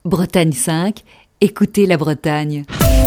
Bretagne 5, écoutez la Bretagne.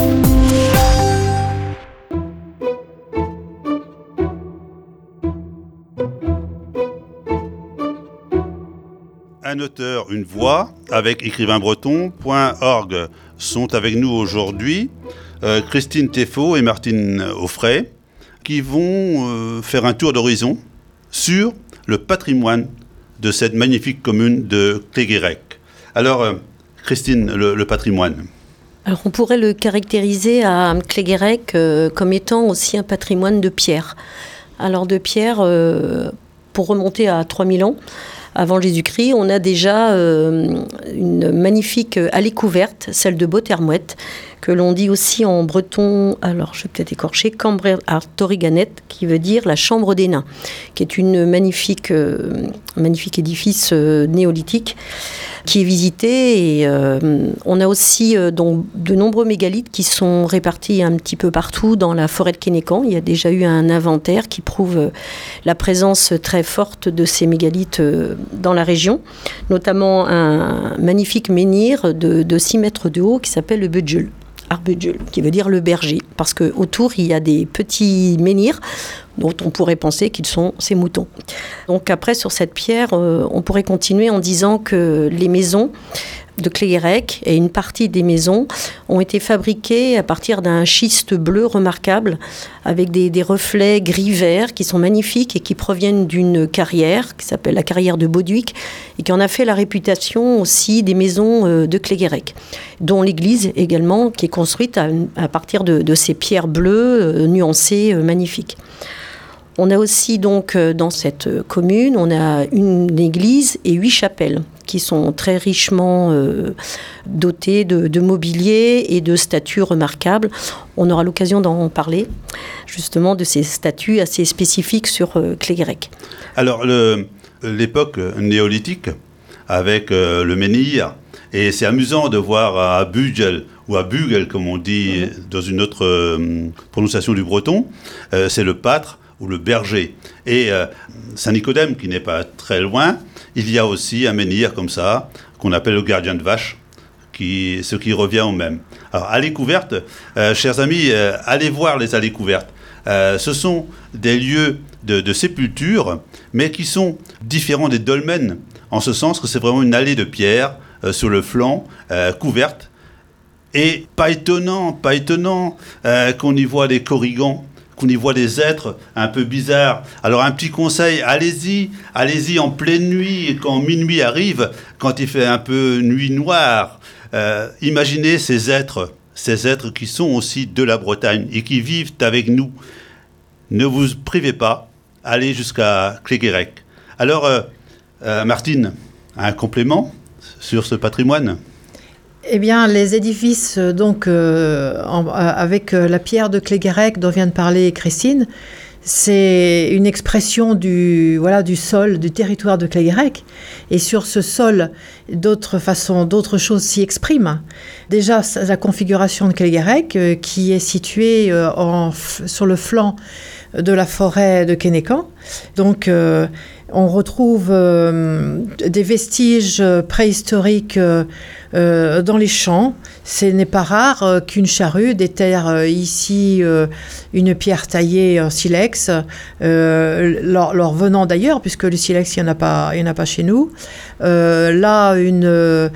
Un auteur, une voix, avec écrivainbreton.org sont avec nous aujourd'hui Christine Théfaut et Martine Offray qui vont faire un tour d'horizon sur le patrimoine de cette magnifique commune de Cléguérec. Alors, Christine, le patrimoine. Alors on pourrait le caractériser à Cléguérec comme étant aussi un patrimoine de pierre. Alors de pierre, pour remonter à 3000 ans, avant Jésus-Christ, on a déjà une magnifique allée couverte, celle de Botermouet, que l'on dit aussi en breton, alors je vais peut-être écorcher, Cambrer Artoriganet, qui veut dire la chambre des nains, qui est une magnifique édifice néolithique qui est visité. Et on a aussi donc, de nombreux mégalithes qui sont répartis un petit peu partout dans la forêt de Kénécan. Il y a déjà eu un inventaire qui prouve la présence très forte de ces mégalithes dans la région, notamment un magnifique menhir de 6 mètres de haut qui s'appelle le Budjul. Arbudjul, qui veut dire le berger, parce qu'autour il y a des petits menhirs dont on pourrait penser qu'ils sont ces moutons. Donc après, sur cette pierre, on pourrait continuer en disant que les maisons de Cléguérec et une partie des maisons ont été fabriquées à partir d'un schiste bleu remarquable avec des reflets gris-vert qui sont magnifiques et qui proviennent d'une carrière qui s'appelle la carrière de Bauduic et qui en a fait la réputation aussi des maisons de Cléguérec, dont l'église également qui est construite à partir de ces pierres bleues nuancées magnifiques. On a aussi donc dans cette commune, on a une église et 8 chapelles qui sont très richement dotées de mobilier et de statues remarquables. On aura l'occasion d'en parler, justement, de ces statues assez spécifiques sur Cléguérec. Alors, l'époque néolithique, avec le menhir, et c'est amusant de voir à Bugel, ou à Bugel, comme on dit dans une autre prononciation du breton, c'est le pâtre, ou le berger. Et Saint-Nicodème, qui n'est pas très loin, il y a aussi un menhir comme ça, qu'on appelle le gardien de vache, ce qui revient au même. Alors, allées couvertes, chers amis, allez voir les allées couvertes. Ce sont des lieux de sépulture, mais qui sont différents des dolmens, en ce sens que c'est vraiment une allée de pierre sur le flanc, couverte. Et pas étonnant qu'on y voit des corrigans, qu'on y voit des êtres un peu bizarres. Alors un petit conseil, allez-y en pleine nuit, et quand minuit arrive, quand il fait un peu nuit noire, imaginez ces êtres qui sont aussi de la Bretagne et qui vivent avec nous. Ne vous privez pas, allez jusqu'à Cléguérec. Alors, Martine, un complément sur ce patrimoine ? Eh bien, les édifices, donc, avec la pierre de Cléguérec dont vient de parler Christine, c'est une expression du sol, du territoire de Cléguérec. Et sur ce sol, d'autres choses s'y expriment. Déjà, la configuration de Cléguérec, qui est située sur le flanc de la forêt de Kénécan. Donc, on retrouve des vestiges préhistoriques dans les champs. Ce n'est pas rare qu'une charrue déterre ici une pierre taillée en silex, leur venant d'ailleurs, puisque le silex, il n'y en a pas chez nous. Là, une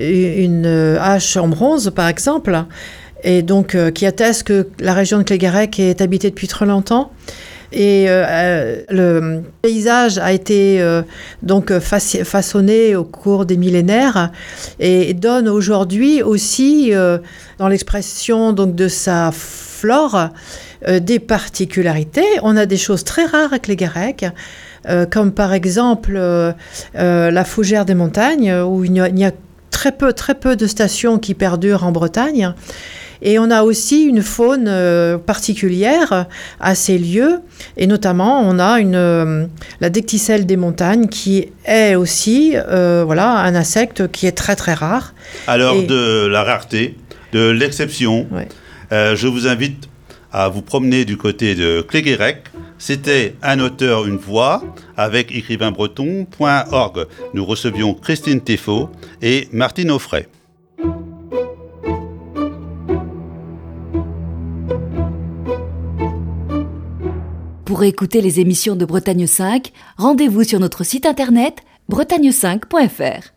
hache en bronze, par exemple, et donc qui atteste que la région de Cléguérec est habitée depuis très longtemps. Et le paysage a été donc façonné au cours des millénaires et donne aujourd'hui aussi, dans l'expression donc de sa flore, des particularités. On a des choses très rares à Cléguérec, comme par exemple la fougère des montagnes, où il y a très peu de stations qui perdurent en Bretagne. Et on a aussi une faune particulière à ces lieux, et notamment on a la decticelle des montagnes qui est aussi un insecte qui est très très rare. Alors de la rareté, de l'exception, ouais. Je vous invite à vous promener du côté de Cléguérec. C'était un auteur, une voix, avec écrivainbreton.org. Nous recevions Christine Théfaut et Martine Offray. Pour écouter les émissions de Bretagne 5, rendez-vous sur notre site internet bretagne5.fr.